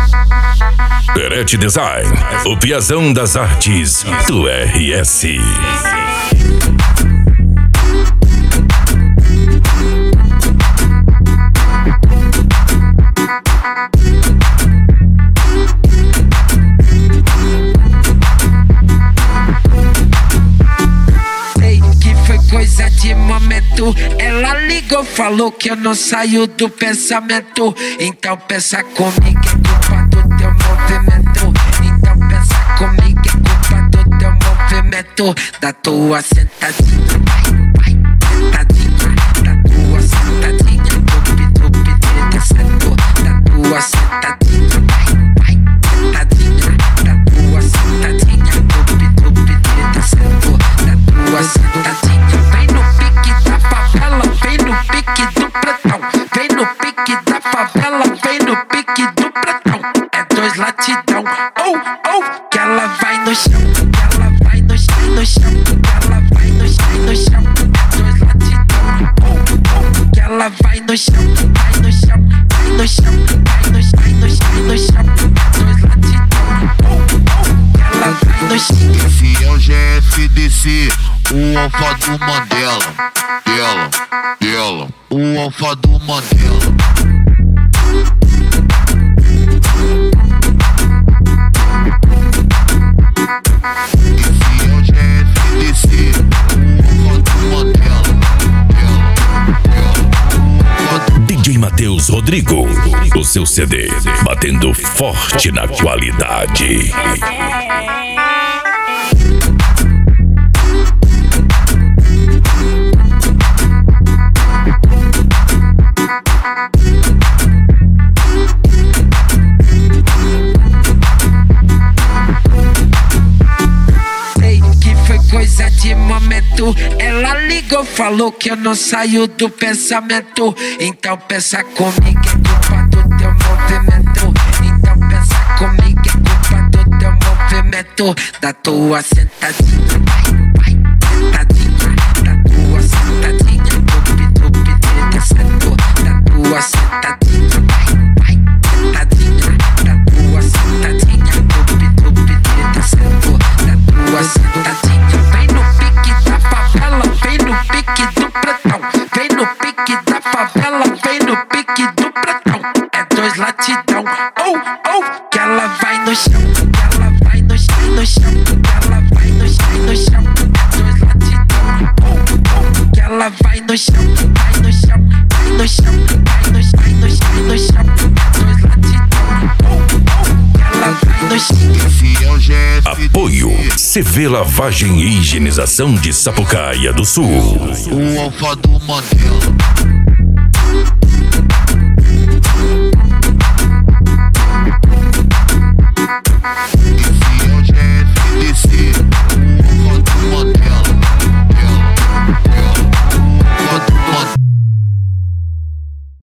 Perete Design, o piazão das artes do RS. Sei que foi coisa de momento. Ela ligou, falou que eu não saio do pensamento. Então pensa comigo, é culpa do teu movimento. Então pensa comigo, é culpa do teu movimento. Da tua sentadinha, vai, sentadinha. Da tua sentadinha, dupi, descendo. Da tua sentadinha, vai, sentadinha. Da tua sentadinha, dupi, descendo. Da tua sentadinha. Vem no pique da favela, vem no pique do pretão. Vem no pique da favela, vem no pique do pretão. É dois latidão, que ela vai no chão, que ela vai no chão, que ela vai no chão. É dois latidão, que ela vai no chão, vai no chão, vai no chão, vai no chão, é dois latidão, que ela vai no chão. Esse é o GFDC, o alfa do Mandela, dela, o alfa do Mandela. Esse é o GFDC, o alfa do Mandela, dela. DJ Matheus Rodrigo, o seu CD batendo forte na qualidade. Sei que foi coisa de momento. Ela ligou, falou que eu não saio do pensamento. Então pensa comigo, é culpa do teu movimento. Então pensa comigo, é culpa do teu movimento. Da tua sentadinha, vai, sentadinha. Da tua sentadinha, dupi, descendo. Da tua sentadinha, vai, sentadinha. Da tua sentadinha, dupi, descendo. Da tua sentadinha. Vem no pique da favela, vem no pique do pretão. Vem no pique da favela, vem no pique do pretão. É dois latidão, que ela vai no chão, que ela vai no chão, que ela vai no chão. É dois latidão, que ela vai no chão, vai no chão, vai no chão, vai no chão, é dois latidão, que ela vai no chão. Esse é o GFDC, Apoio CV Lavagem e Higienização de Sapucaia do Sul. o alfa do Mandela.